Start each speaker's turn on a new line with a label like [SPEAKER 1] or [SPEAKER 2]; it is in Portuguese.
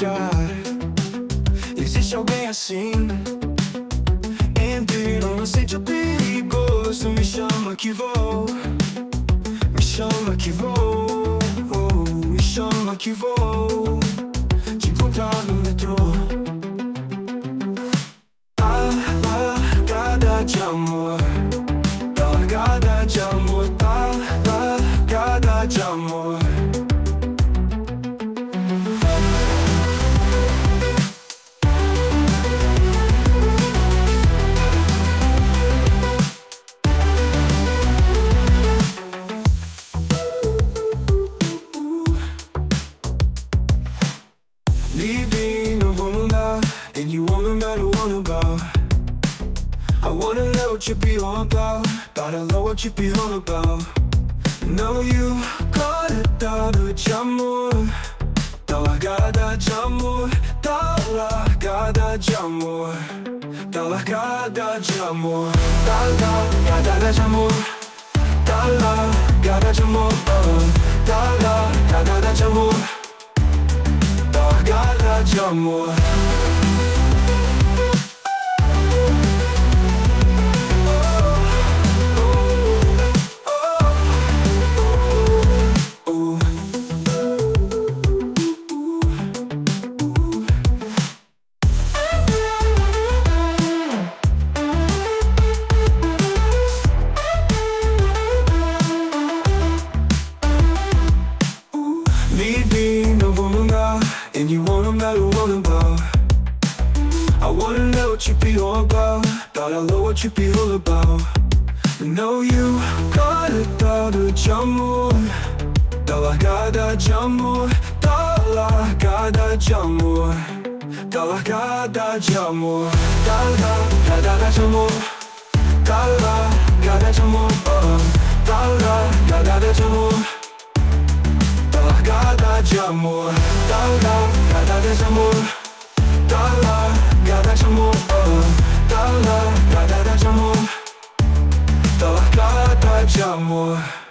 [SPEAKER 1] lugar. Existe alguém assim, entre inocente e perigoso. Me chama que vou, me chama que vou, me chama que vou te encontrar no metrô. A largada de amor, a largada de amor, a largada de amor. Leaving a woman out, and you wanna know what about. I wanna know what you be all about, but I know what you be all about. Know you got it dado de amor, da largada de amor, da largada de amor, da largada de amor, da largada de amor, da largada de amor, da largada de amor, da largada de amor. Leaving a woman out, and you wanna know what about. I wanna know what you be all about, but I know what you be all about. Know you got it dado de amor, da largada de amor, da largada de amor, da largada de amor, da largada de amor, da largada de amor, da largada de amor, da largada de amor, da largada de amor, da largada de amor, da largada de amor, da largada de amor.